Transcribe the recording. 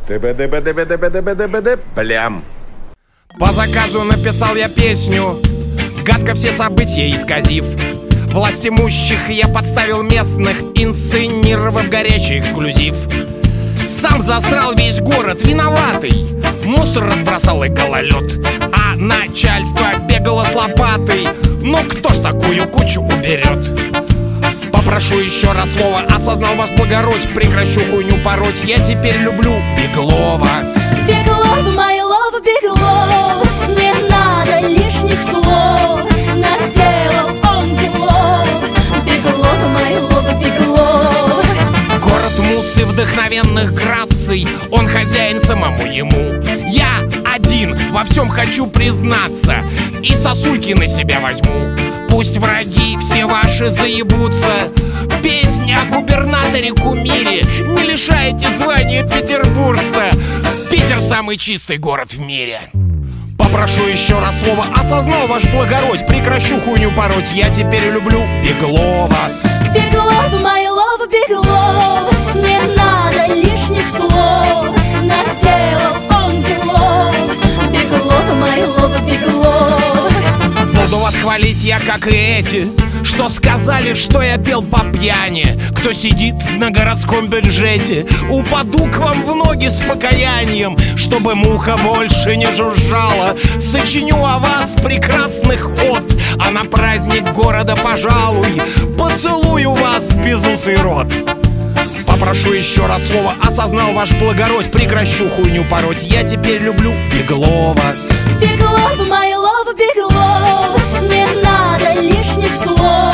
Плям. По заказу написал я песню, гадко все события исказив. Власть имущих я подставил местных, инсценировав горячий эксклюзив. Сам засрал весь город, виноватый. Мусор разбросал и гололед, а начальство бегало с лопатой. Ну кто ж такую кучу уберет? Попрошу еще раз слово, осознал ваш благородь. Прекращу хуйню пороть, я теперь люблю Беглова. Беглов, my love, Беглов, не надо лишних слов, наделал он делов. Беглов, my love, Беглов. Город муссы вдохновенных граций, он хозяин самому ему. Я один во всем хочу признаться и сосульки на себя возьму. Пусть враги все ваши заебутся. Песня о губернаторе-кумире, не лишайте звания петербуржца. Питер самый чистый город в мире. Попрошу еще раз слово, осознал ваш благородь. Прекращу хуйню пороть, я теперь люблю Беглова. Беглов, my love, Беглов, не надо лишних слов, наделал он делов. Беглов, my love, Беглов. Буду вас хвалить я, как и эти, что сказали, что я пел по пьяни. Кто сидит на городском бюджете, упаду к вам в ноги с покаянием, чтобы муха больше не жужжала. Сочиню о вас прекрасных от, а на праздник города, пожалуй, поцелую вас в безусый рот. Попрошу еще раз слово, осознал ваш благородь. Прекращу хуйню пороть, я теперь люблю Беглова. Беглов, my love, Беглов, не надо лишних слов.